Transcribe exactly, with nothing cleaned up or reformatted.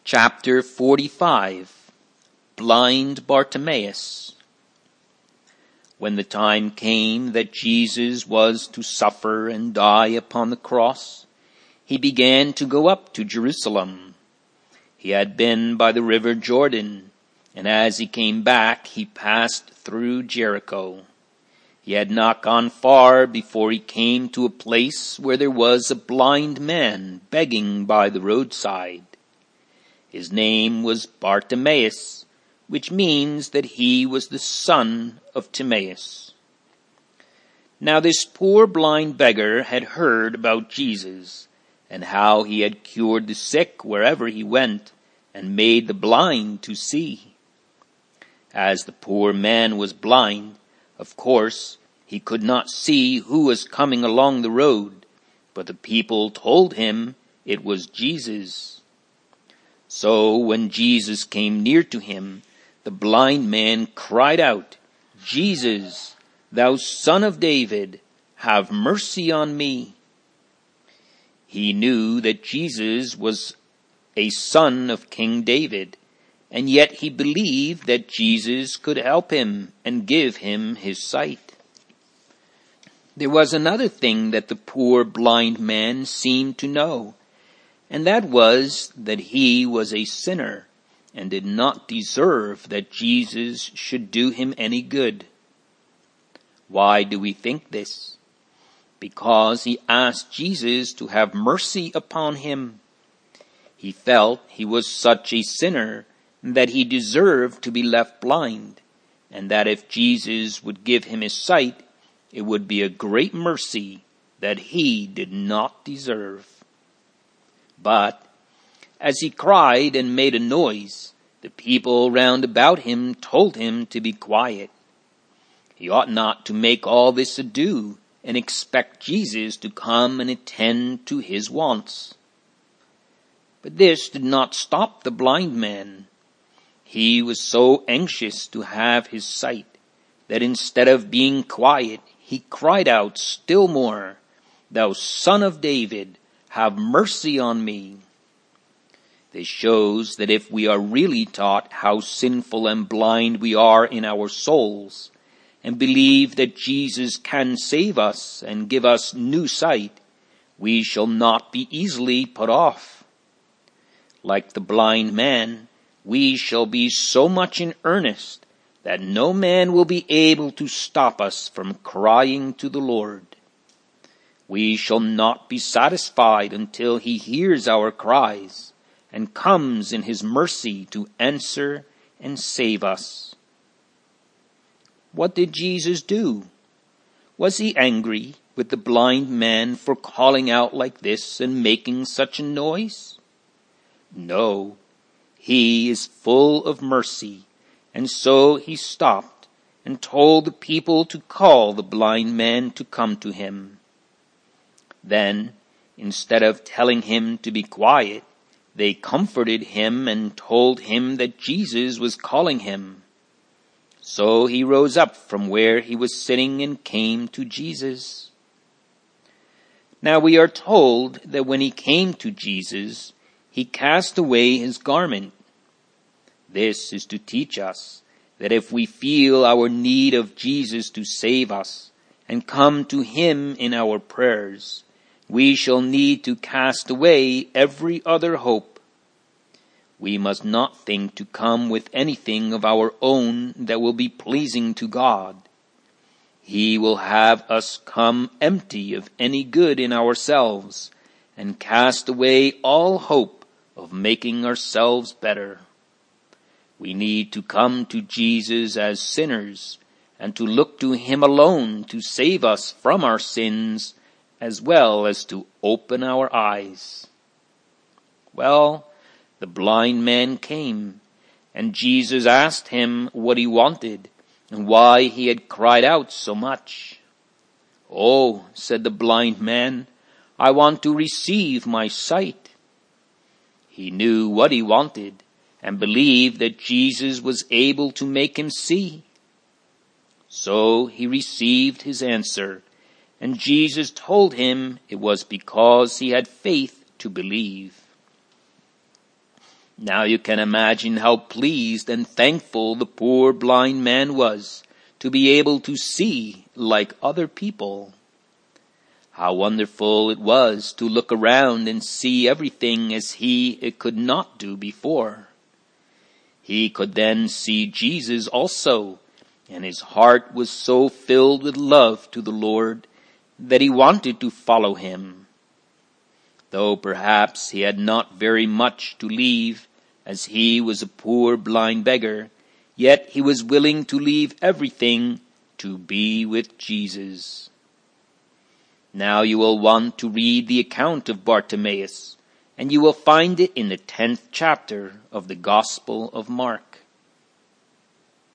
Chapter forty-five. Blind Bartimaeus. When the time came that Jesus was to suffer and die upon the cross, he began to go up to Jerusalem. He had been by the river Jordan, and as he came back, he passed through Jericho. He had not gone far before he came to a place where there was a blind man begging by the roadside. His name was Bartimaeus, which means that he was the son of Timaeus. Now this poor blind beggar had heard about Jesus, and how he had cured the sick wherever he went, and made the blind to see. As the poor man was blind, of course, he could not see who was coming along the road, but the people told him it was Jesus. So when Jesus came near to him, the blind man cried out, "Jesus, thou Son of David, have mercy on me." He knew that Jesus was a son of King David, and yet he believed that Jesus could help him and give him his sight. There was another thing that the poor blind man seemed to know, and that was that he was a sinner and did not deserve that Jesus should do him any good. Why do we think this? Because he asked Jesus to have mercy upon him. He felt he was such a sinner that he deserved to be left blind, and that if Jesus would give him his sight, it would be a great mercy that he did not deserve. But as he cried and made a noise, the people round about him told him to be quiet. He ought not to make all this ado and expect Jesus to come and attend to his wants. But this did not stop the blind man. He was so anxious to have his sight that instead of being quiet, he cried out still more, "Thou Son of David, have mercy on me." This shows that if we are really taught how sinful and blind we are in our souls, and believe that Jesus can save us and give us new sight, we shall not be easily put off. Like the blind man, we shall be so much in earnest that no man will be able to stop us from crying to the Lord. We shall not be satisfied until he hears our cries and comes in his mercy to answer and save us. What did Jesus do? Was he angry with the blind man for calling out like this and making such a noise? No, he is full of mercy, and so he stopped and told the people to call the blind man to come to him. Then, instead of telling him to be quiet, they comforted him and told him that Jesus was calling him. So he rose up from where he was sitting and came to Jesus. Now we are told that when he came to Jesus, he cast away his garment. This is to teach us that if we feel our need of Jesus to save us and come to him in our prayers, we shall need to cast away every other hope. We must not think to come with anything of our own that will be pleasing to God. He will have us come empty of any good in ourselves and cast away all hope of making ourselves better. We need to come to Jesus as sinners and to look to him alone to save us from our sins, as well as to open our eyes. Well, the blind man came, and Jesus asked him what he wanted and why he had cried out so much. "Oh," said the blind man, "I want to receive my sight." He knew what he wanted and believed that Jesus was able to make him see. So he received his answer, and Jesus told him it was because he had faith to believe. Now you can imagine how pleased and thankful the poor blind man was to be able to see like other people. How wonderful it was to look around and see everything as he it could not do before. He could then see Jesus also, and his heart was so filled with love to the Lord that he wanted to follow him. Though perhaps he had not very much to leave, as he was a poor blind beggar, yet he was willing to leave everything to be with Jesus. Now you will want to read the account of Bartimaeus, and you will find it in the tenth chapter of the Gospel of Mark.